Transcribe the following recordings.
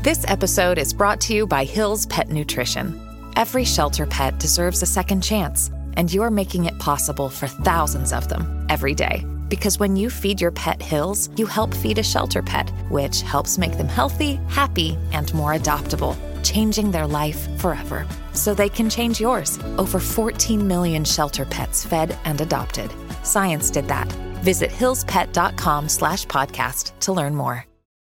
This episode is brought to you by Hill's Pet Nutrition. Every shelter pet deserves a second chance, and you're making it possible for thousands of them every day. Because when you feed your pet Hill's, you help feed a shelter pet, which helps make them healthy, happy, and more adoptable, changing their life forever. So they can change yours. Over 14 million shelter pets fed and adopted. Science did that. Visit hillspet.com/podcast to learn more.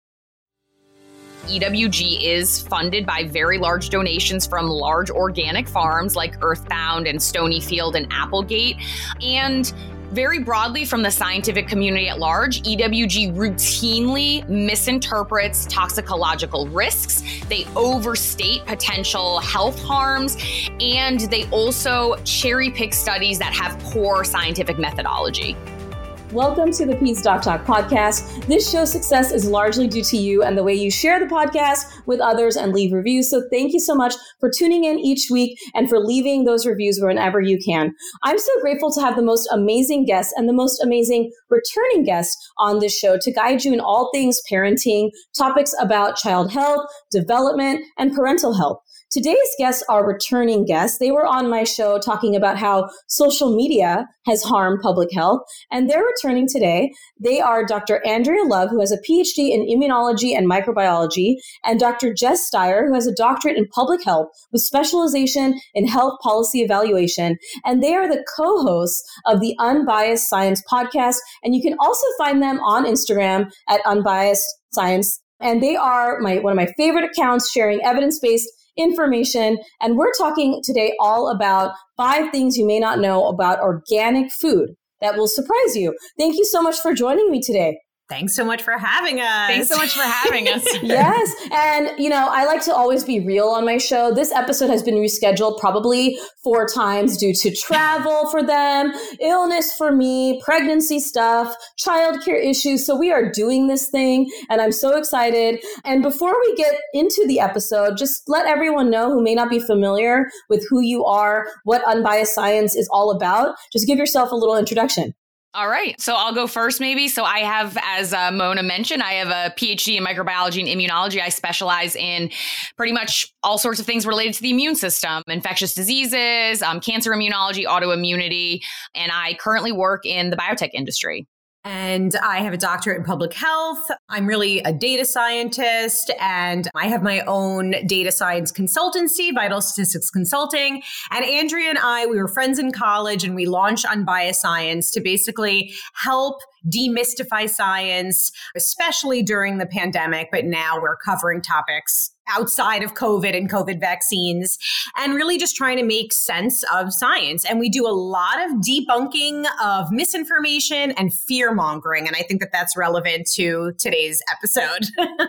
EWG is funded by very large donations from large organic farms like Earthbound and Stonyfield and Applegate. And very broadly from the scientific community at large, EWG routinely misinterprets toxicological risks. They overstate potential health harms, and they also cherry pick studies that have poor scientific methodology. Welcome to the Pete's Doc Talk podcast. This show's success is largely due to you and the way you share the podcast with others and leave reviews. So thank you so much for tuning in each week and for leaving those reviews whenever you can. I'm so grateful to have the most amazing guests and the most amazing returning guests on this show to guide you in all things parenting, topics about child health, development, and parental health. Today's guests are returning guests. They were on my show talking about how social media has harmed public health, and they're returning today. They are Dr. Andrea Love, who has a PhD in immunology and microbiology, and Dr. Jess Steyer, who has a doctorate in public health with specialization in health policy evaluation. And they are the co-hosts of the Unbiased Science podcast, and you can also find them on Instagram at Unbiased Science. And they are one of my favorite accounts, sharing evidence-based information. And we're talking today all about 5 things you may not know about organic food that will surprise you. Thank you so much for joining me today. Thanks so much for having us. Thanks so much for having us. Yes. And, I like to always be real on my show. This episode has been rescheduled probably 4 times due to travel for them, illness for me, pregnancy stuff, childcare issues. So we are doing this thing and I'm so excited. And before we get into the episode, just let everyone know who may not be familiar with who you are, what Unbiased Science is all about. Just give yourself a little introduction. All right. So I'll go first, maybe. So I have, as Mona mentioned, I have a PhD in microbiology and immunology. I specialize in pretty much all sorts of things related to the immune system, infectious diseases, cancer immunology, autoimmunity, and I currently work in the biotech industry. And I have a doctorate in public health. I'm really a data scientist, and I have my own data science consultancy, Vital Statistics Consulting. And Andrea and I, we were friends in college, and we launched Unbiased Science to basically help demystify science, especially during the pandemic. But now we're covering topics outside of COVID and COVID vaccines, and really just trying to make sense of science. And we do a lot of debunking of misinformation and fear mongering. And I think that that's relevant to today's episode.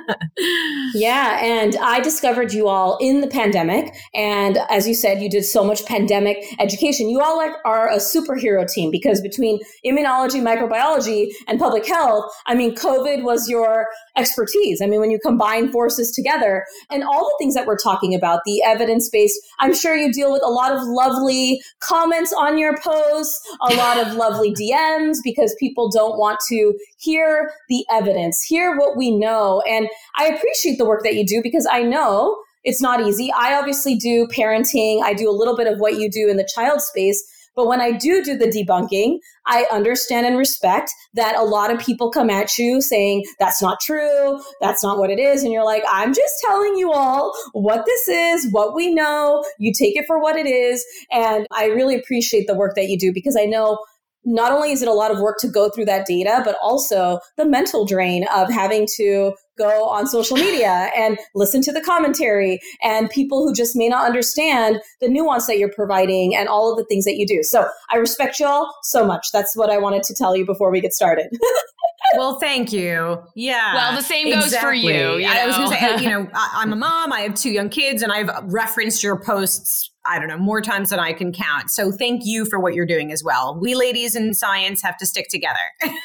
Yeah. And I discovered you all in the pandemic. And as you said, you did so much pandemic education. You all are a superhero team because between immunology, microbiology, and public health, COVID was your expertise. When you combine forces together, and all the things that we're talking about, the evidence-based, I'm sure you deal with a lot of lovely comments on your posts, a lot of lovely DMs, because people don't want to hear the evidence, hear what we know. And I appreciate the work that you do because I know it's not easy. I obviously do parenting. I do a little bit of what you do in the child space. But when I do the debunking, I understand and respect that a lot of people come at you saying, that's not true, that's not what it is. And you're like, I'm just telling you all what this is, what we know. You take it for what it is. And I really appreciate the work that you do because I know not only is it a lot of work to go through that data, but also the mental drain of having to go on social media and listen to the commentary and people who just may not understand the nuance that you're providing and all of the things that you do. So I respect y'all so much. That's what I wanted to tell you before we get started. Well, thank you. Yeah. Well, the same goes for you. I was going to say, I'm a mom, I have 2 young kids, and I've referenced your posts, more times than I can count. So thank you for what you're doing as well. We ladies in science have to stick together.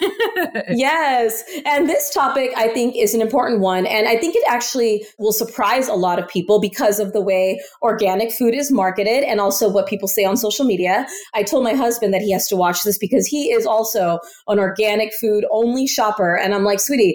Yes. And this topic, I think, is an important one. And I think it actually will surprise a lot of people because of the way organic food is marketed and also what people say on social media. I told my husband that he has to watch this because he is also an organic food only shopper. And I'm like, sweetie,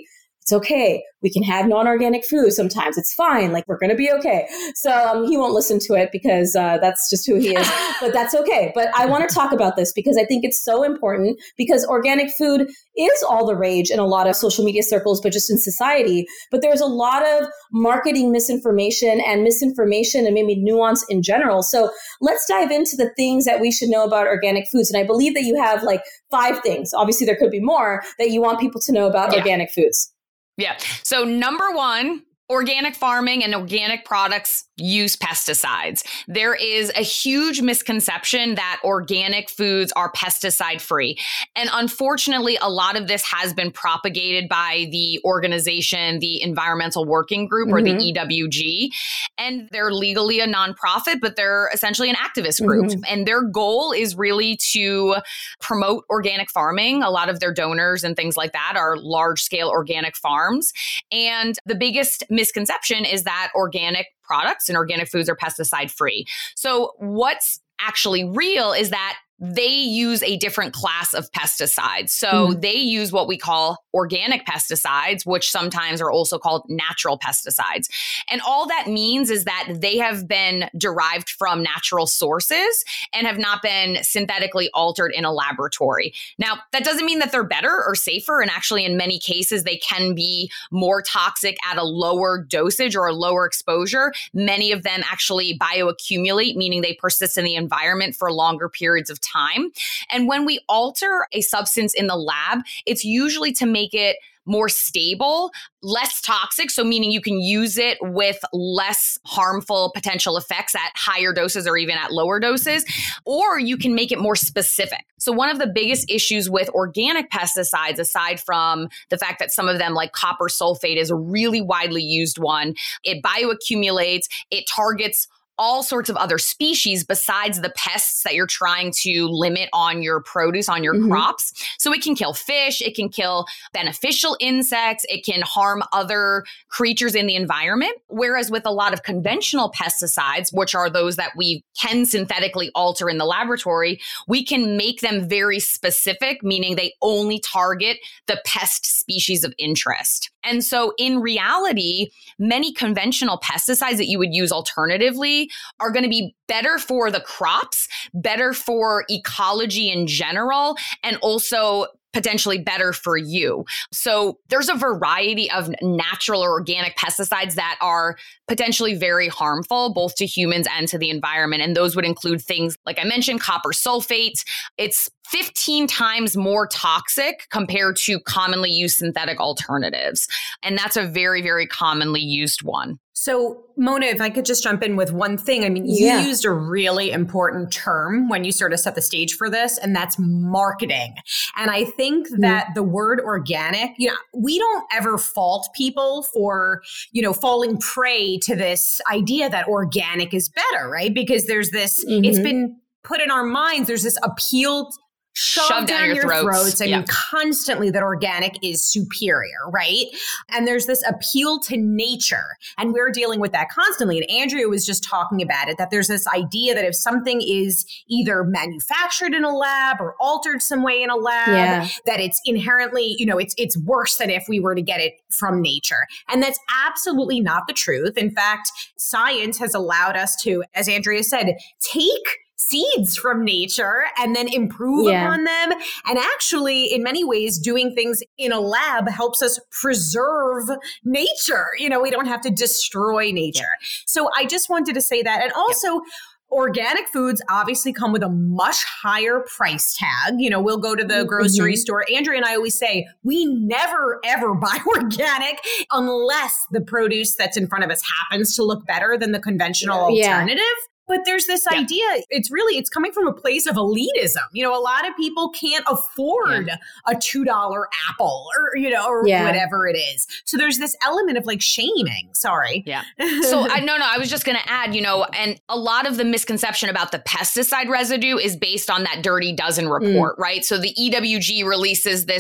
It's okay. We can have non-organic food sometimes. It's fine. Like, we're going to be okay. So he won't listen to it because that's just who he is, but that's okay. But I want to talk about this because I think it's so important, because organic food is all the rage in a lot of social media circles, but just in society. But there's a lot of marketing misinformation and maybe nuance in general. So let's dive into the things that we should know about organic foods. And I believe that you have like 5 things. Obviously, there could be more that you want people to know about organic foods. Yeah. So number 1, organic farming and organic products use pesticides. There is a huge misconception that organic foods are pesticide free. And unfortunately, a lot of this has been propagated by the organization, the Environmental Working Group, or the EWG. And they're legally a nonprofit, but they're essentially an activist group. And their goal is really to promote organic farming. A lot of their donors and things like that are large scale organic farms. And the biggest misconception is that organic products and organic foods are pesticide free. So what's actually real is that they use a different class of pesticides. So they use what we call organic pesticides, which sometimes are also called natural pesticides. And all that means is that they have been derived from natural sources and have not been synthetically altered in a laboratory. Now, that doesn't mean that they're better or safer. And actually, in many cases, they can be more toxic at a lower dosage or a lower exposure. Many of them actually bioaccumulate, meaning they persist in the environment for longer periods of time. And when we alter a substance in the lab, it's usually to make it more stable, less toxic. So meaning you can use it with less harmful potential effects at higher doses or even at lower doses, or you can make it more specific. So one of the biggest issues with organic pesticides, aside from the fact that some of them, like copper sulfate, is a really widely used one, it bioaccumulates, it targets all sorts of other species besides the pests that you're trying to limit on your produce, on your crops. So it can kill fish, it can kill beneficial insects, it can harm other creatures in the environment. Whereas with a lot of conventional pesticides, which are those that we can synthetically alter in the laboratory, we can make them very specific, meaning they only target the pest species of interest. And so in reality, many conventional pesticides that you would use alternatively are going to be better for the crops, better for ecology in general, and also potentially better for you. So there's a variety of natural or organic pesticides that are potentially very harmful, both to humans and to the environment. And those would include things, like I mentioned, copper sulfate. It's 15 times more toxic compared to commonly used synthetic alternatives. And that's a very, very commonly used one. So, Mona, if I could just jump in with one thing. I mean, you used a really important term when you sort of set the stage for this, and that's marketing. And I think that the word organic, we don't ever fault people for, falling prey to this idea that organic is better, right? Because there's this, it's been put in our minds, there's this appeal shoved down your throats and constantly that organic is superior, right? And there's this appeal to nature, and we're dealing with that constantly. And Andrea was just talking about it, that there's this idea that if something is either manufactured in a lab or altered some way in a lab, that it's inherently, it's worse than if we were to get it from nature. And that's absolutely not the truth. In fact, science has allowed us to, as Andrea said, take seeds from nature and then improve upon them. And actually, in many ways, doing things in a lab helps us preserve nature. We don't have to destroy nature. So I just wanted to say that. And also, organic foods obviously come with a much higher price tag. We'll go to the grocery store. Andrea and I always say, we never, ever buy organic unless the produce that's in front of us happens to look better than the conventional alternative. But there's this idea, it's coming from a place of elitism. A lot of people can't afford a $2 apple or whatever it is. So there's this element of like shaming. Sorry. Yeah. So I was just going to add, and a lot of the misconception about the pesticide residue is based on that Dirty Dozen report, right? So the EWG releases this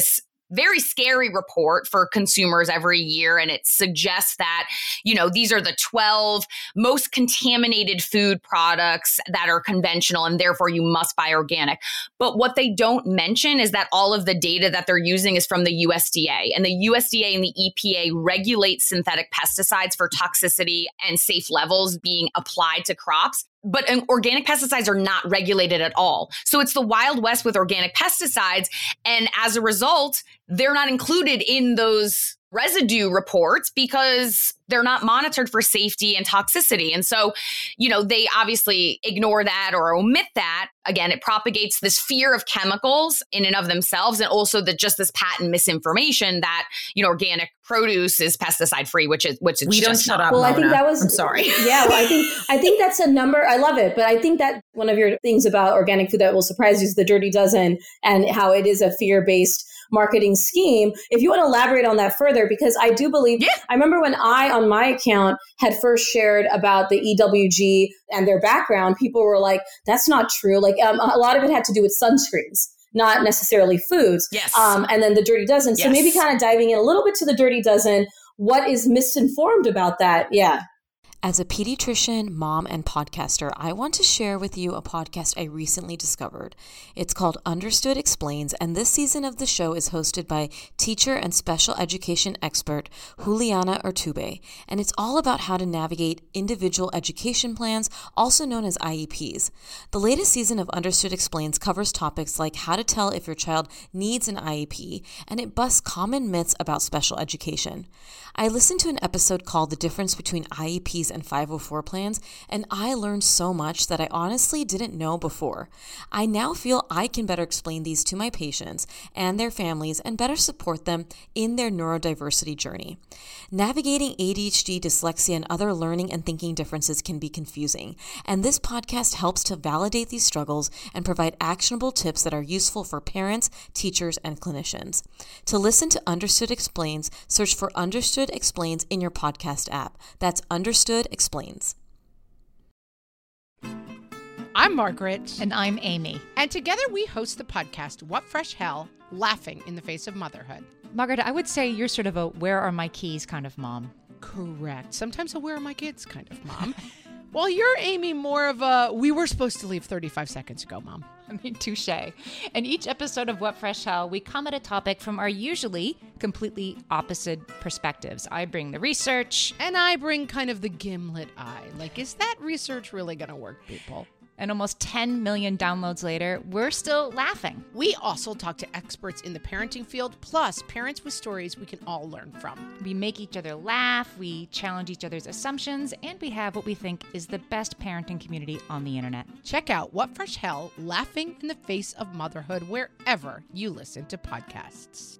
very scary report for consumers every year. And it suggests that, these are the 12 most contaminated food products that are conventional, and therefore you must buy organic. But what they don't mention is that all of the data that they're using is from the USDA, and the USDA and the EPA regulate synthetic pesticides for toxicity and safe levels being applied to crops. But organic pesticides are not regulated at all. So it's the Wild West with organic pesticides. And as a result, they're not included in those residue reports because they're not monitored for safety and toxicity. And so, they obviously ignore that or omit that. Again, it propagates this fear of chemicals in and of themselves, and also just this patent misinformation that, organic produce is pesticide free, which we don't shut up. Well, Mona. I think that was, I'm sorry. Yeah, well, I think that's a number. I love it. But I think that one of your things about organic food that will surprise you is the Dirty Dozen and how it is a fear-based marketing scheme. If you want to elaborate on that further, because I do believe, I remember when I, on my account, had first shared about the EWG and their background, people were like, that's not true. Like a lot of it had to do with sunscreens, not necessarily foods. Yes. And then the Dirty Dozen. So maybe kind of diving in a little bit to the Dirty Dozen, what is misinformed about that? Yeah. As a pediatrician, mom, and podcaster, I want to share with you a podcast I recently discovered. It's called Understood Explains, and this season of the show is hosted by teacher and special education expert Juliana Urtubey, and it's all about how to navigate individual education plans, also known as IEPs. The latest season of Understood Explains covers topics like how to tell if your child needs an IEP, and it busts common myths about special education. I listened to an episode called The Difference Between IEPs and 504 plans, and I learned so much that I honestly didn't know before. I now feel I can better explain these to my patients and their families and better support them in their neurodiversity journey. Navigating ADHD, dyslexia, and other learning and thinking differences can be confusing, and this podcast helps to validate these struggles and provide actionable tips that are useful for parents, teachers, and clinicians. To listen to Understood Explains, search for Understood Explains in your podcast app. That's Understood Explains. I'm Margaret. And I'm Amy. And together we host the podcast, What Fresh Hell? Laughing in the Face of Motherhood. Margaret, I would say you're sort of a where are my keys kind of mom. Correct. Sometimes a where are my kids kind of mom. Well, you're, Amy, more of a we were supposed to leave 35 seconds ago, mom. I mean, touche. In each episode of What Fresh Hell, we come at a topic from our usually completely opposite perspectives. I bring the research. And I bring kind of the gimlet eye. Like, is that research really going to work, people? And almost 10 million downloads later, we're still laughing. We also talk to experts in the parenting field, plus parents with stories we can all learn from. We make each other laugh, we challenge each other's assumptions, and we have what we think is the best parenting community on the internet. Check out What Fresh Hell? Laughing in the Face of Motherhood wherever you listen to podcasts.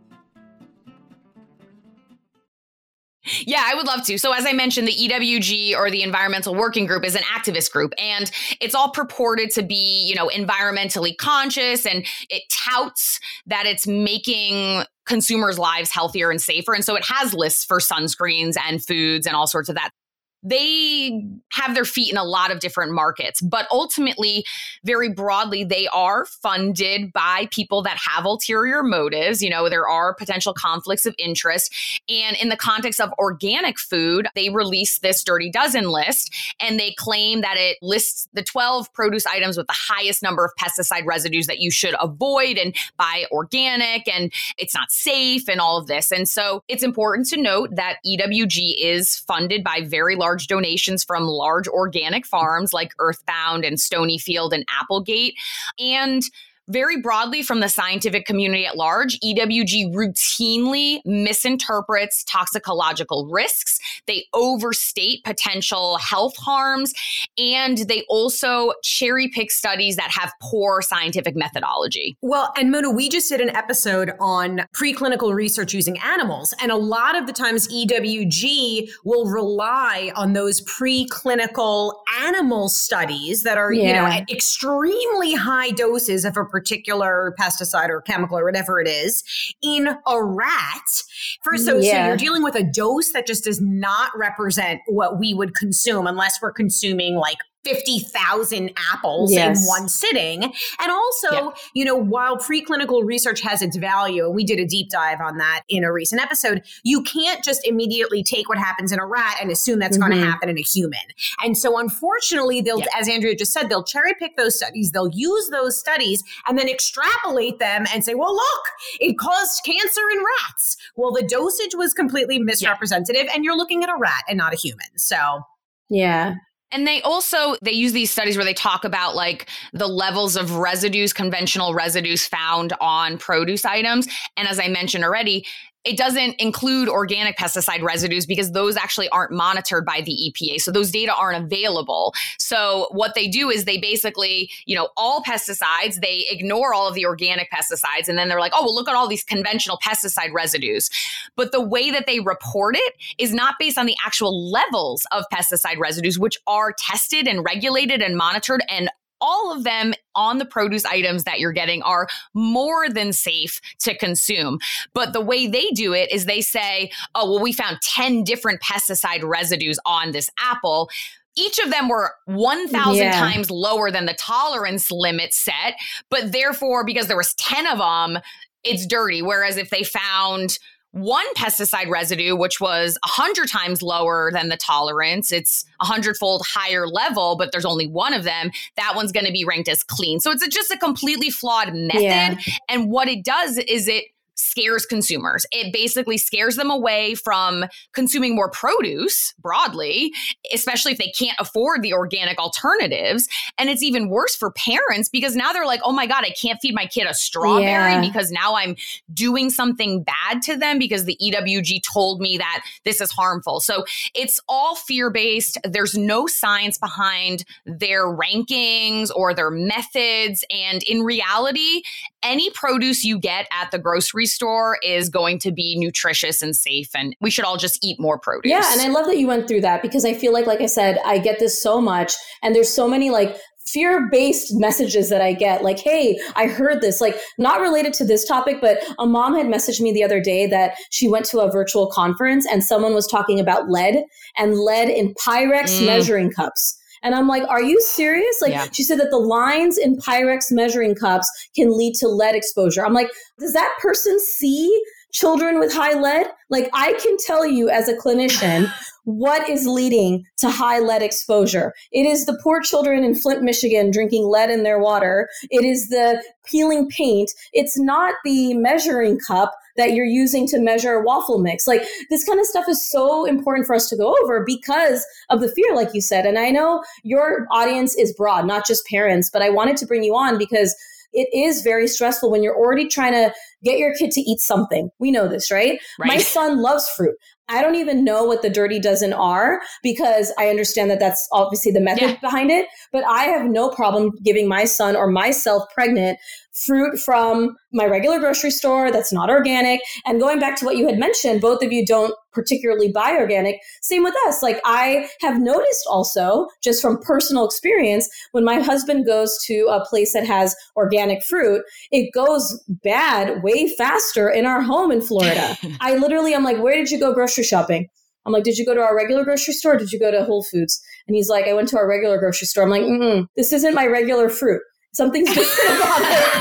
Yeah, I would love to. So as I mentioned, the EWG, or the Environmental Working Group, is an activist group, and it's all purported to be, environmentally conscious, and it touts that it's making consumers' lives healthier and safer. And so it has lists for sunscreens and foods and all sorts of that. They have their feet in a lot of different markets, but ultimately, very broadly, they are funded by people that have ulterior motives. There are potential conflicts of interest. And in the context of organic food, they released this Dirty Dozen list, and they claim that it lists the 12 produce items with the highest number of pesticide residues that you should avoid and buy organic, and it's not safe and all of this. And so it's important to note that EWG is funded by very large donations from large organic farms like Earthbound and Stonyfield and Applegate. And very broadly from the scientific community at large, EWG routinely misinterprets toxicological risks. They overstate potential health harms, and they also cherry pick studies that have poor scientific methodology. Well, and Mona, we just did an episode on preclinical research using animals, and a lot of the times EWG will rely on those preclinical animal studies that are, at extremely high doses of a particular pesticide or chemical or whatever it is in a rat. So you're dealing with a dose that just does not represent what we would consume unless we're consuming like 50,000 apples in one sitting. And also, while preclinical research has its value, and we did a deep dive on that in a recent episode, you can't just immediately take what happens in a rat and assume that's going to happen in a human. And so unfortunately, they'll, as Andrea just said, they'll cherry pick those studies, they'll use those studies and then extrapolate them and say, well, look, it caused cancer in rats. Well, the dosage was completely misrepresentative and you're looking at a rat and not a human. So, yeah. And they use these studies where they talk about like the levels of residues, conventional residues found on produce items. And as I mentioned already, it doesn't include organic pesticide residues because those actually aren't monitored by the EPA. So those data aren't available. So what they do is they basically, all pesticides, they ignore all of the organic pesticides. And then they're like, oh, well, look at all these conventional pesticide residues. But the way that they report it is not based on the actual levels of pesticide residues, which are tested and regulated and monitored, and all of them on the produce items that you're getting are more than safe to consume. But the way they do it is they say, oh, well, we found 10 different pesticide residues on this apple. Each of them were 1,000 times lower than the tolerance limit set. But therefore, because there was 10 of them, it's dirty. Whereas if they found one pesticide residue, which was 100 times lower than the tolerance, it's 100-fold higher level, but there's only one of them, that one's going to be ranked as clean. So it's just a completely flawed method. Yeah. And what it does is it scares consumers. It basically scares them away from consuming more produce broadly, especially if they can't afford the organic alternatives. And it's even worse for parents because now they're like, oh my God, I can't feed my kid a strawberry because now I'm doing something bad to them because the EWG told me that this is harmful. So it's all fear-based. There's no science behind their rankings or their methods. And in reality, any produce you get at the grocery store is going to be nutritious and safe, and we should all just eat more produce. Yeah, and I love that you went through that because I feel like I said, I get this so much, and there's so many like fear-based messages that I get, like, hey, I heard this, like not related to this topic, but a mom had messaged me the other day that she went to a virtual conference and someone was talking about lead in Pyrex measuring cups. And I'm like, are you serious? Like, she said that the lines in Pyrex measuring cups can lead to lead exposure. I'm like, does that person see children with high lead? Like, I can tell you as a clinician what is leading to high lead exposure. It is the poor children in Flint, Michigan drinking lead in their water. It is the peeling paint. It's not the measuring cup that you're using to measure waffle mix. Like, this kind of stuff is so important for us to go over because of the fear, like you said. And I know your audience is broad, not just parents, but I wanted to bring you on because it is very stressful when you're already trying to get your kid to eat something. We know this, right? My son loves fruit. I don't even know what the dirty dozen are because I understand that that's obviously the method behind it. But I have no problem giving my son or myself pregnant fruit from my regular grocery store that's not organic. And going back to what you had mentioned, both of you don't particularly buy organic. Same with us. Like, I have noticed also, just from personal experience, when my husband goes to a place that has organic fruit, it goes bad way faster in our home in Florida. I'm like, where did you go grocery shopping? I'm like, did you go to our regular grocery store? Or did you go to Whole Foods? And he's like, I went to our regular grocery store. I'm like, this isn't my regular fruit. Something's different about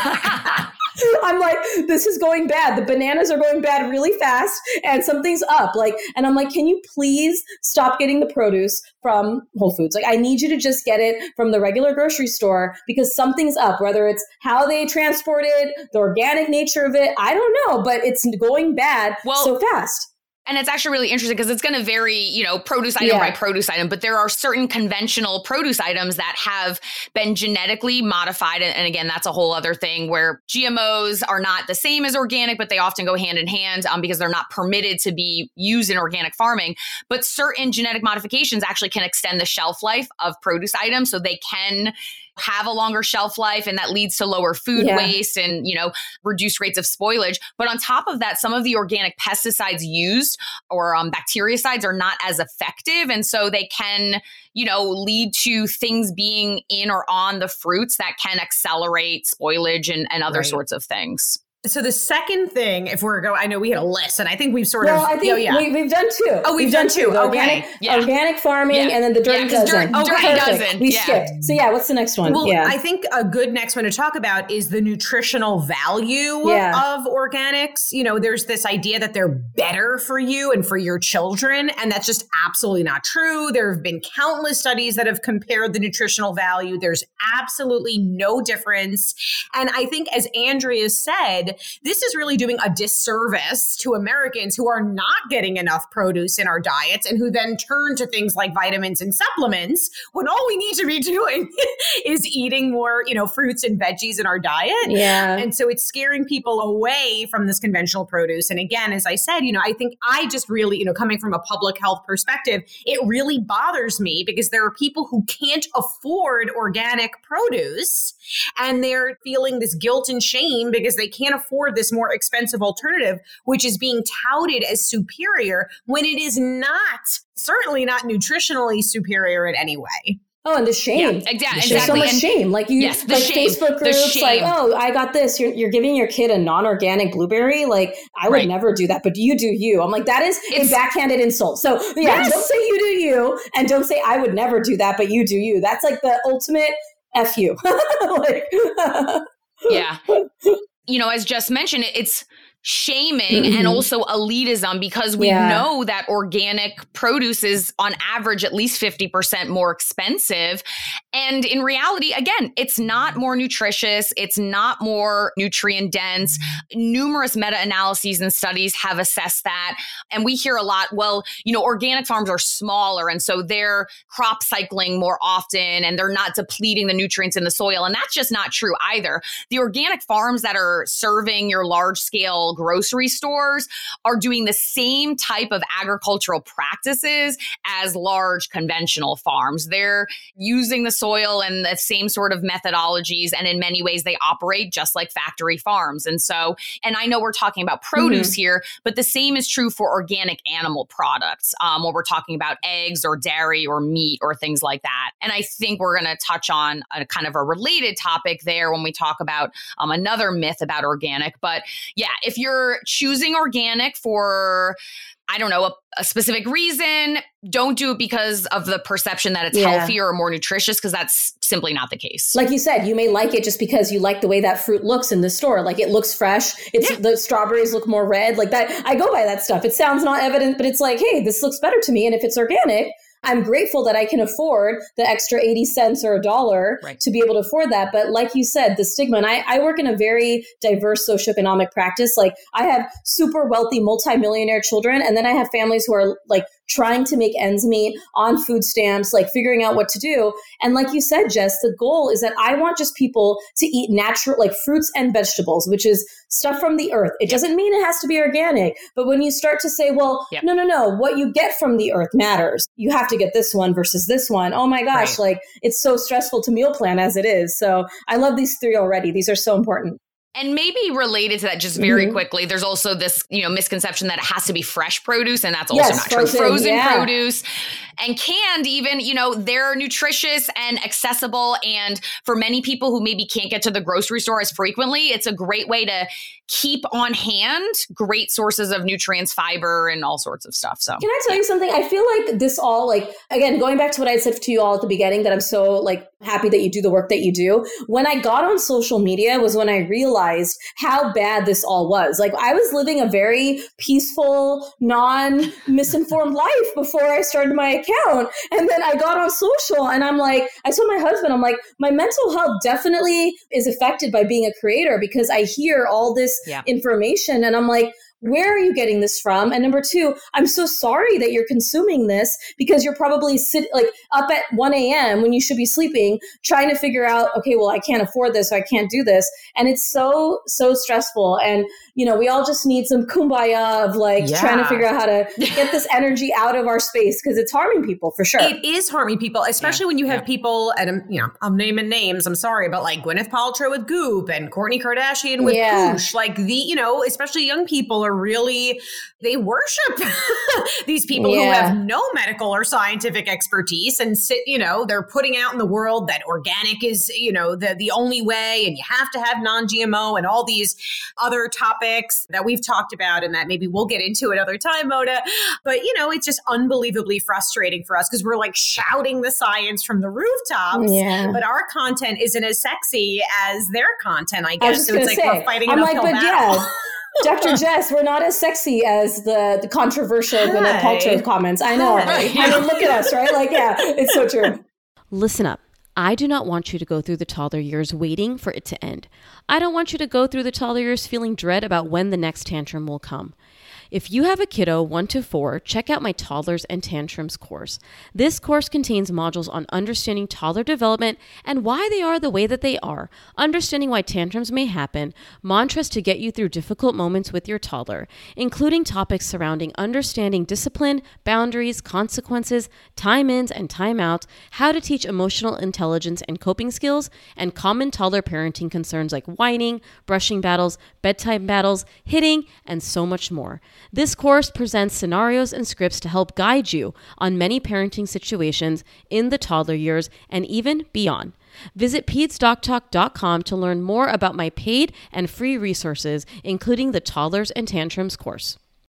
it. I'm like, this is going bad. The bananas are going bad really fast and something's up. Like, and I'm like, can you please stop getting the produce from Whole Foods? Like, I need you to just get it from the regular grocery store because something's up, whether it's how they transport it, the organic nature of it. I don't know, but it's going bad so fast. And it's actually really interesting because it's going to vary, produce item by produce item. But there are certain conventional produce items that have been genetically modified. And again, that's a whole other thing where GMOs are not the same as organic, but they often go hand in hand because they're not permitted to be used in organic farming. But certain genetic modifications actually can extend the shelf life of produce items. So they can have a longer shelf life, and that leads to lower food waste and, reduced rates of spoilage. But on top of that, some of the organic pesticides used or bactericides are not as effective. And so they can, lead to things being in or on the fruits that can accelerate spoilage and other sorts of things. So the second thing, if we're going, I know we had a list, and I think we've sort of. I think we've done two. Oh, we've done two. Okay. Organic farming, and then the Dirty Dozen. Dirty Dozen. We skipped. So what's the next one? Well, I think a good next one to talk about is the nutritional value of organics. You know, there's this idea that they're better for you and for your children, and that's just absolutely not true. There have been countless studies that have compared the nutritional value. There's absolutely no difference. And I think, as Andrea said, this is really doing a disservice to Americans who are not getting enough produce in our diets and who then turn to things like vitamins and supplements when all we need to be doing is eating more, fruits and veggies in our diet. Yeah. And so it's scaring people away from this conventional produce. And again, as I said, I think I just really, coming from a public health perspective, it really bothers me because there are people who can't afford organic produce and they're feeling this guilt and shame because they can't afford this more expensive alternative, which is being touted as superior when it is not, certainly not nutritionally superior in any way. Oh, and the shame. Yeah, exactly. There's so much shame. Like Facebook groups, like, oh, I got this. You're giving your kid a non-organic blueberry. Like, I would never do that, but you do you. I'm like, that is a backhanded insult. So don't say you do you, and don't say I would never do that, but you do you. That's like the ultimate F you. As just mentioned, it's shaming and also elitism because we know that organic produce is on average at least 50% more expensive. And in reality, again, it's not more nutritious. It's not more nutrient dense. Numerous meta-analyses and studies have assessed that. And we hear a lot, organic farms are smaller and so they're crop cycling more often and they're not depleting the nutrients in the soil. And that's just not true either. The organic farms that are serving your large scale grocery stores are doing the same type of agricultural practices as large conventional farms. They're using the soil and the same sort of methodologies. And in many ways, they operate just like factory farms. And I know we're talking about produce here, but the same is true for organic animal products when we're talking about eggs or dairy or meat or things like that. And I think we're going to touch on a kind of a related topic there when we talk about another myth about organic. But if you're choosing organic for, I don't know, a specific reason, don't do it because of the perception that it's healthier or more nutritious, because that's simply not the case. Like you said, you may like it just because you like the way that fruit looks in the store. Like it looks fresh. The strawberries look more red. Like that. I go by that stuff. It sounds not evident, but it's like, hey, this looks better to me. And if it's organic, I'm grateful that I can afford the extra 80 cents or $1 to be able to afford that. But like you said, the stigma, and I work in a very diverse socioeconomic practice. Like I have super wealthy multimillionaire children, and then I have families who are like trying to make ends meet on food stamps, like figuring out what to do. And like you said, Jess, the goal is that I want just people to eat natural, like fruits and vegetables, which is stuff from the earth. It doesn't mean it has to be organic, but when you start to say, well, no, what you get from the earth matters. You have to get this one versus this one. Oh my gosh, like it's so stressful to meal plan as it is. So I love these three already. These are so important. And maybe related to that, just very quickly, there's also this, misconception that it has to be fresh produce, and that's also not true. Frozen produce and canned even, they're nutritious and accessible. And for many people who maybe can't get to the grocery store as frequently, it's a great way to keep on hand great sources of nutrients, fiber, and all sorts of stuff. So can I tell you something? I feel like this all, again, going back to what I said to you all at the beginning, that I'm so happy that you do the work that you do. When I got on social media was when I realized how bad this all was. Like I was living a very peaceful, non-misinformed life before I started my account. And then I got on social and I'm like, I told my husband, I'm like, my mental health definitely is affected by being a creator because I hear all this information and I'm like, where are you getting this from? And number two, I'm so sorry that you're consuming this because you're probably up at 1 a.m. when you should be sleeping, trying to figure out, okay, well, I can't afford this, so I can't do this. And it's so, so stressful. And, we all just need some kumbaya of trying to figure out how to get this energy out of our space because it's harming people for sure. It is harming people, especially when you have people, and I'm naming names, I'm sorry, but like Gwyneth Paltrow with Goop and Kourtney Kardashian with Poosh, especially young people are they worship these people who have no medical or scientific expertise and they're putting out in the world that organic is, the only way, and you have to have non-GMO and all these other topics that we've talked about and that maybe we'll get into another time, Mona. But, it's just unbelievably frustrating for us because we're like shouting the science from the rooftops, but our content isn't as sexy as their content, I guess. So it's like we're fighting an uphill battle. Dr. Jess, we're not as sexy as the controversial Gwyneth Paltrow comments. I know. Right. I mean, look at us, right? Like, it's so true. Listen up. I do not want you to go through the toddler years waiting for it to end. I don't want you to go through the toddler years feeling dread about when the next tantrum will come. If you have a kiddo 1 to 4, check out my Toddlers and Tantrums course. This course contains modules on understanding toddler development and why they are the way that they are, understanding why tantrums may happen, mantras to get you through difficult moments with your toddler, including topics surrounding understanding discipline, boundaries, consequences, time-ins and time-outs, how to teach emotional intelligence and coping skills, and common toddler parenting concerns like whining, brushing battles, bedtime battles, hitting, and so much more. This course presents scenarios and scripts to help guide you on many parenting situations in the toddler years and even beyond. Visit PedsDocTalk.com to learn more about my paid and free resources, including the Toddlers and Tantrums course.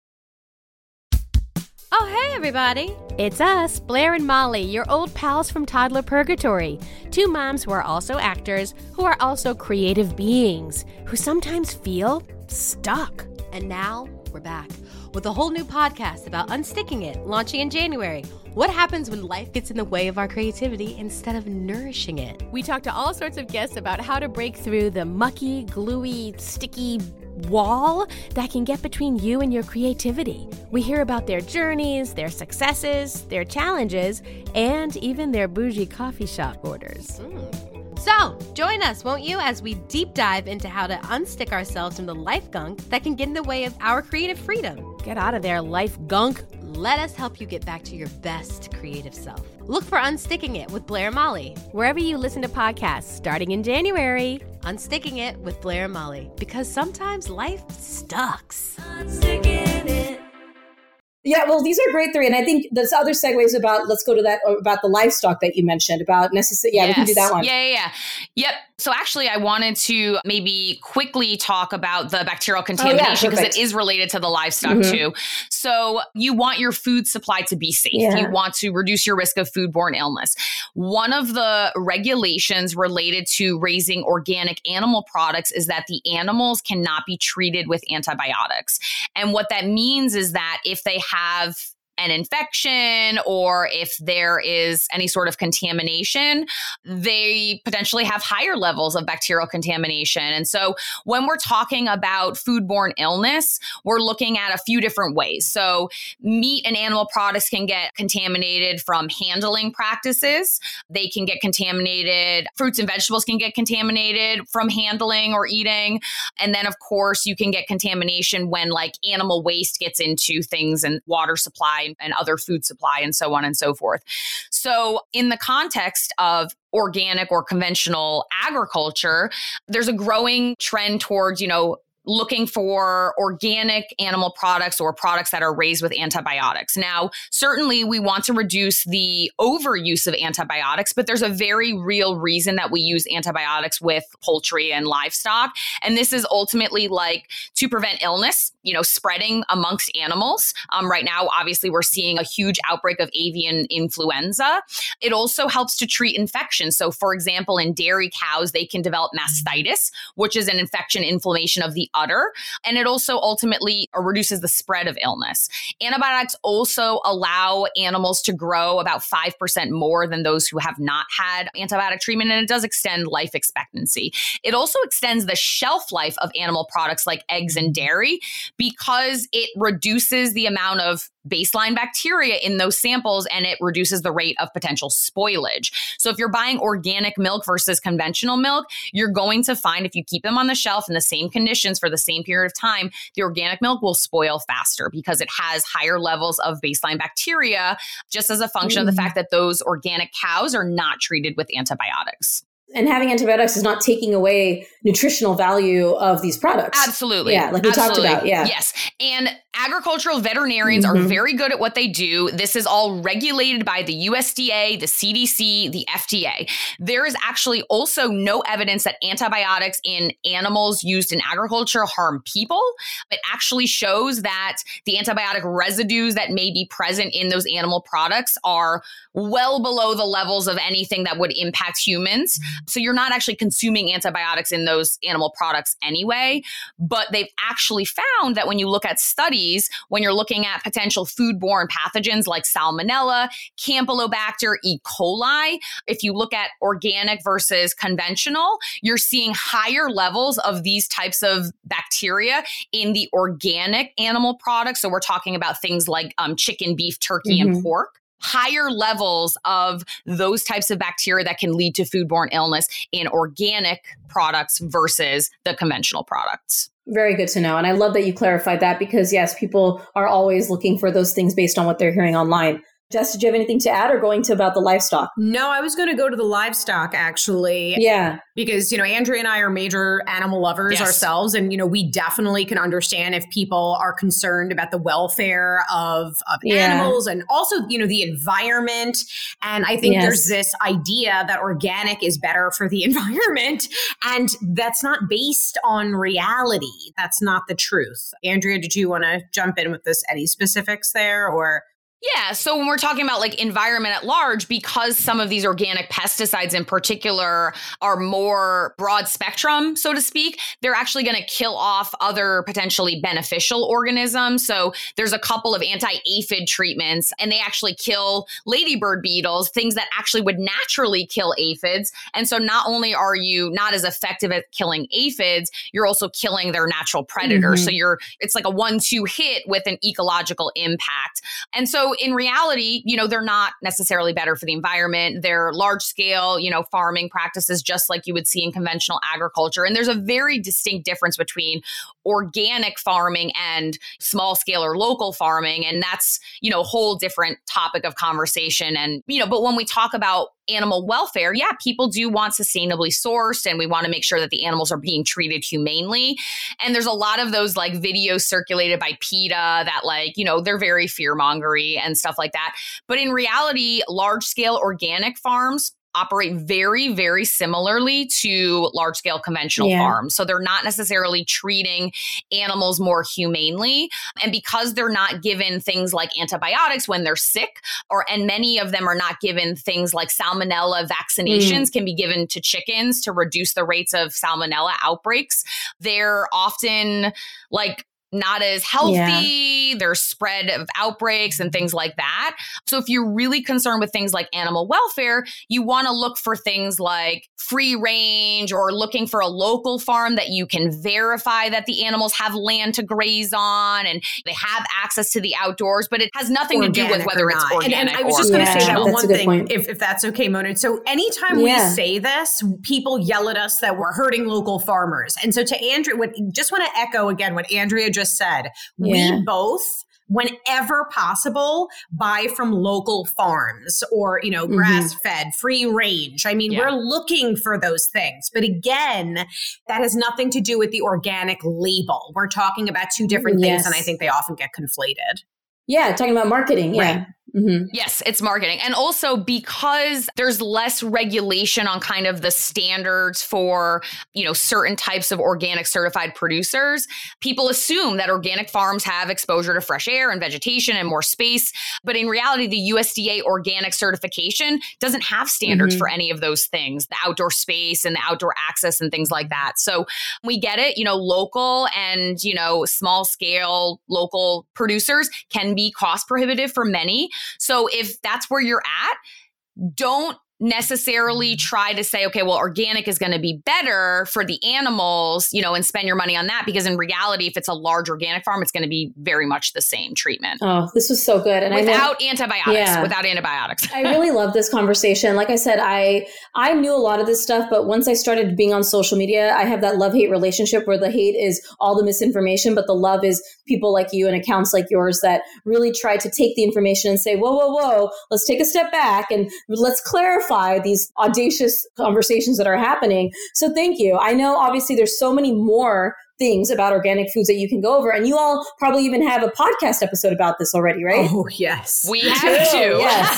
Oh, hey, everybody. It's us, Blair and Molly, your old pals from Toddler Purgatory. 2 moms who are also actors, who are also creative beings, who sometimes feel stuck. And now we're back with a whole new podcast about unsticking it, launching in January. What happens when life gets in the way of our creativity instead of nourishing it? We talk to all sorts of guests about how to break through the mucky, gluey, sticky wall that can get between you and your creativity. We hear about their journeys, their successes, their challenges, and even their bougie coffee shop orders. So, join us, won't you, as we deep dive into how to unstick ourselves from the life gunk that can get in the way of our creative freedom. Get out of there, life gunk. Let us help you get back to your best creative self. Look for Unsticking It with Blair and Molly. Wherever you listen to podcasts, starting in January. Unsticking It with Blair and Molly. Because sometimes life sucks. Unsticking it. Yeah, well, these are great 3. And I think there's other segues about, let's go to that, about the livestock that you mentioned, about necessary. Yeah, yes. We can do that one. Yep. So actually, I wanted to maybe quickly talk about the bacterial contamination because it is related to the livestock too. So you want your food supply to be safe. Yeah. You want to reduce your risk of foodborne illness. One of the regulations related to raising organic animal products is that the animals cannot be treated with antibiotics. And what that means is that if they have an infection or if there is any sort of contamination, they potentially have higher levels of bacterial contamination. And so when we're talking about foodborne illness, we're looking at a few different ways. So meat and animal products can get contaminated from handling practices. They can get contaminated. Fruits and vegetables can get contaminated from handling or eating. And then, of course, you can get contamination when like animal waste gets into things and water supply and other food supply and so on and so forth. So in the context of organic or conventional agriculture, there's a growing trend towards, looking for organic animal products or products that are raised with antibiotics. Now, certainly we want to reduce the overuse of antibiotics, but there's a very real reason that we use antibiotics with poultry and livestock. And this is ultimately like to prevent illness, spreading amongst animals. Right now, obviously, we're seeing a huge outbreak of avian influenza. It also helps to treat infections. So, for example, in dairy cows, they can develop mastitis, which is an infection, inflammation of the udder. And it also ultimately reduces the spread of illness. Antibiotics also allow animals to grow about 5% more than those who have not had antibiotic treatment. And it does extend life expectancy. It also extends the shelf life of animal products like eggs and dairy because it reduces the amount of baseline bacteria in those samples and it reduces the rate of potential spoilage. So if you're buying organic milk versus conventional milk, you're going to find if you keep them on the shelf in the same conditions for the same period of time, the organic milk will spoil faster because it has higher levels of baseline bacteria just as a function of the fact that those organic cows are not treated with antibiotics. And having antibiotics is not taking away nutritional value of these products. Absolutely. Yeah, like we talked about. Yeah. Yes. And agricultural veterinarians are very good at what they do. This is all regulated by the USDA, the CDC, the FDA. There is actually also no evidence that antibiotics in animals used in agriculture harm people. It actually shows that the antibiotic residues that may be present in those animal products are well below the levels of anything that would impact humans. So you're not actually consuming antibiotics in those animal products anyway. But they've actually found that when you look at studies, when you're looking at potential foodborne pathogens like Salmonella, Campylobacter, E. coli, if you look at organic versus conventional, you're seeing higher levels of these types of bacteria in the organic animal products. So we're talking about things like chicken, beef, turkey, and pork. Higher levels of those types of bacteria that can lead to foodborne illness in organic products versus the conventional products. Very good to know. And I love that you clarified that because, yes, people are always looking for those things based on what they're hearing online. Jess, did you have anything to add or going to about the livestock? No, I was going to go to the livestock, actually. Yeah. Because, Andrea and I are major animal lovers ourselves. And, we definitely can understand if people are concerned about the welfare of animals and also, the environment. And I think there's this idea that organic is better for the environment. And that's not based on reality. That's not the truth. Andrea, did you want to jump in with any specifics there or? Yeah. So when we're talking about like environment at large, because some of these organic pesticides in particular are more broad spectrum, so to speak, they're actually going to kill off other potentially beneficial organisms. So there's a couple of anti-aphid treatments and they actually kill ladybird beetles, things that actually would naturally kill aphids. And so not only are you not as effective at killing aphids, you're also killing their natural predators. So it's like a 1-2 hit with an ecological impact. And so in reality, they're not necessarily better for the environment. They're large scale, farming practices, just like you would see in conventional agriculture. And there's a very distinct difference between organic farming and small scale or local farming. And that's, a whole different topic of conversation. And, but when we talk about animal welfare, people do want sustainably sourced and we want to make sure that the animals are being treated humanely. And there's a lot of those like videos circulated by PETA that they're very fear-mongery and stuff like that. But in reality, large scale organic farms operate very, very similarly to large-scale conventional farms. So they're not necessarily treating animals more humanely. And because they're not given things like antibiotics when they're sick, and many of them are not given things like salmonella vaccinations can be given to chickens to reduce the rates of salmonella outbreaks. They're often not as healthy. There's spread of outbreaks and things like that. So if you're really concerned with things like animal welfare, you want to look for things like free range or looking for a local farm that you can verify that the animals have land to graze on and they have access to the outdoors, but it has nothing to do with whether it's organic. And I was just going to say that one thing, if that's okay, Mona. So anytime we say this, people yell at us that we're hurting local farmers. And so to Andrea, just want to echo again what Andrea just said. We both, whenever possible, buy from local farms or, grass-fed, free range. I mean, we're looking for those things. But again, that has nothing to do with the organic label. We're talking about two different things, and I think they often get conflated. Yeah, talking about marketing. Yeah. Right. Yes, it's marketing. And also because there's less regulation on kind of the standards for, certain types of organic certified producers, people assume that organic farms have exposure to fresh air and vegetation and more space. But in reality, the USDA organic certification doesn't have standards for any of those things, the outdoor space and the outdoor access and things like that. So we get it, local and, small scale local producers can be cost prohibitive for many. So if that's where you're at, don't necessarily try to say, okay, well, organic is going to be better for the animals, and spend your money on that. Because in reality, if it's a large organic farm, it's going to be very much the same treatment. Oh, this was so good. And without antibiotics. I really love this conversation. Like I said, I knew a lot of this stuff, but once I started being on social media, I have that love-hate relationship where the hate is all the misinformation, but the love is people like you and accounts like yours that really try to take the information and say, whoa, let's take a step back and let's clarify these audacious conversations that are happening. So thank you. I know obviously there's so many more things about organic foods that you can go over. And you all probably even have a podcast episode about this already, right? Oh, yes. We have to.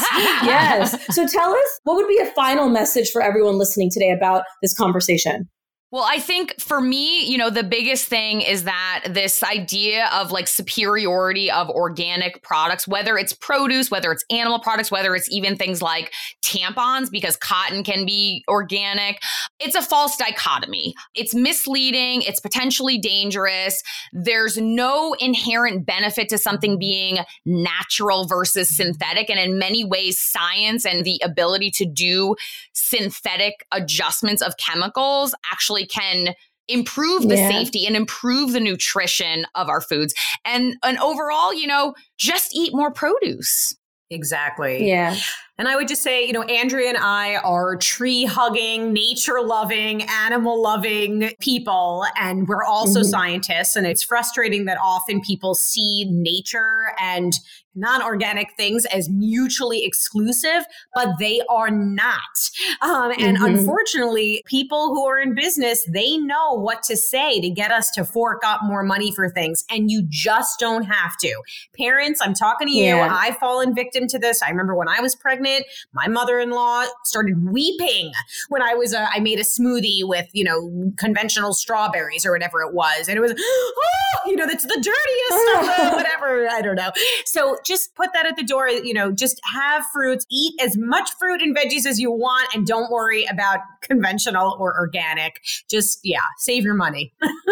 Yes. So tell us, what would be a final message for everyone listening today about this conversation? Well, I think for me, the biggest thing is that this idea of like superiority of organic products, whether it's produce, whether it's animal products, whether it's even things like tampons, because cotton can be organic, it's a false dichotomy. It's misleading. It's potentially dangerous. There's no inherent benefit to something being natural versus synthetic. And in many ways, science and the ability to do synthetic adjustments of chemicals actually can improve the safety and improve the nutrition of our foods. And overall, just eat more produce. Exactly. Yeah. And I would just say, Andrea and I are tree-hugging, nature-loving, animal-loving people, and we're also scientists. And it's frustrating that often people see nature and non-organic things as mutually exclusive, but they are not. And unfortunately, people who are in business, they know what to say to get us to fork up more money for things. And you just don't have to. Parents, I'm talking to you. I've fallen victim to this. I remember when I was pregnant, my mother-in-law started weeping when I made a smoothie with, conventional strawberries or whatever it was. And it was, that's the dirtiest stuff, whatever. I don't know. So just put that at the door, just have fruits, eat as much fruit and veggies as you want, and don't worry about conventional or organic. Just, save your money.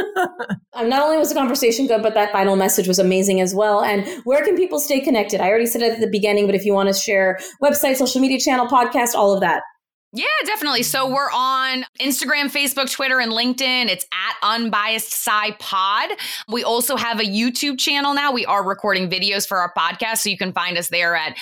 Not only was the conversation good, but that final message was amazing as well. And where can people stay connected? I already said it at the beginning, but if you want to share website, social media channel, podcast, all of that. Yeah, definitely. So we're on Instagram, Facebook, Twitter, and LinkedIn. It's at Unbiased Sci Pod. We also have a YouTube channel now. We are recording videos for our podcast. So you can find us there at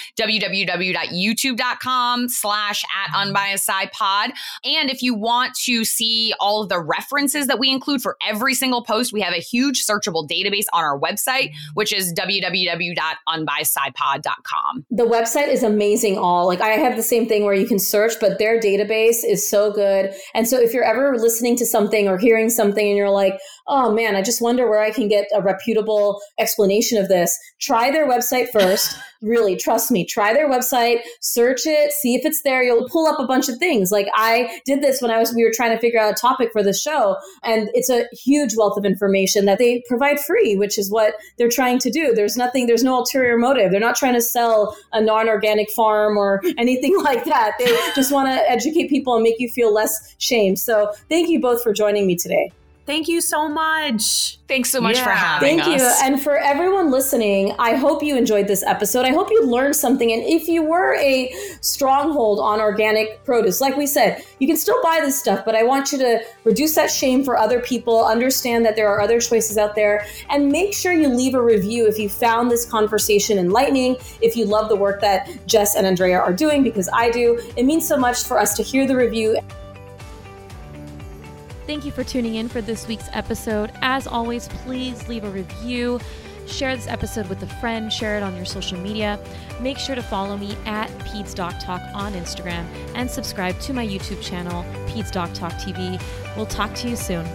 www.youtube.com/@UnbiasedSciPod. And if you want to see all of the references that we include for every single post, we have a huge searchable database on our website, which is www.unbiasedscipod.com. The website is amazing. I have the same thing where you can search, but their database is so good. And so if you're ever listening to something or hearing something and you're like, oh man, I just wonder where I can get a reputable explanation of this, try their website first. Really, trust me, try their website, search it, see if it's there. You'll pull up a bunch of things. Like I did this when we were trying to figure out a topic for the show. And it's a huge wealth of information that they provide free, which is what they're trying to do. There's no ulterior motive. They're not trying to sell a non-organic farm or anything like that. They just want to educate people and make you feel less shame. So thank you both for joining me today. Thank you so much. Thanks so much for having us. Thank you. And for everyone listening, I hope you enjoyed this episode. I hope you learned something. And if you were a stronghold on organic produce, like we said, you can still buy this stuff, but I want you to reduce that shame for other people, understand that there are other choices out there, and make sure you leave a review if you found this conversation enlightening, if you love the work that Jess and Andrea are doing, because I do. It means so much for us to hear the review. Thank you for tuning in for this week's episode. As always, please leave a review, share this episode with a friend, share it on your social media. Make sure to follow me at PedsDocTalk on Instagram and subscribe to my YouTube channel, PedsDocTalk TV. We'll talk to you soon.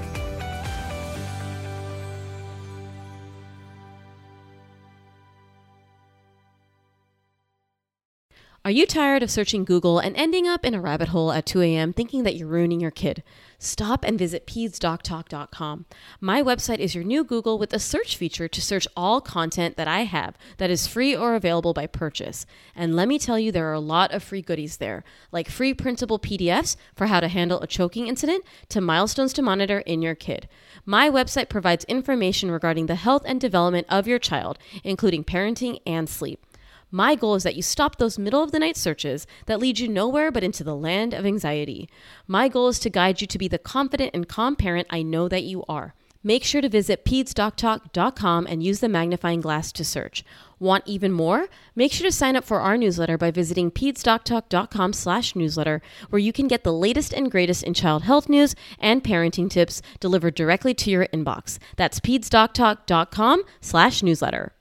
Are you tired of searching Google and ending up in a rabbit hole at 2 a.m. thinking that you're ruining your kid? Stop and visit PedsDocTalk.com. My website is your new Google with a search feature to search all content that I have that is free or available by purchase. And let me tell you, there are a lot of free goodies there, like free printable PDFs for how to handle a choking incident to milestones to monitor in your kid. My website provides information regarding the health and development of your child, including parenting and sleep. My goal is that you stop those middle-of-the-night searches that lead you nowhere but into the land of anxiety. My goal is to guide you to be the confident and calm parent I know that you are. Make sure to visit PedsDocTalk.com and use the magnifying glass to search. Want even more? Make sure to sign up for our newsletter by visiting PedsDocTalk.com/newsletter, where you can get the latest and greatest in child health news and parenting tips delivered directly to your inbox. That's PedsDocTalk.com/newsletter.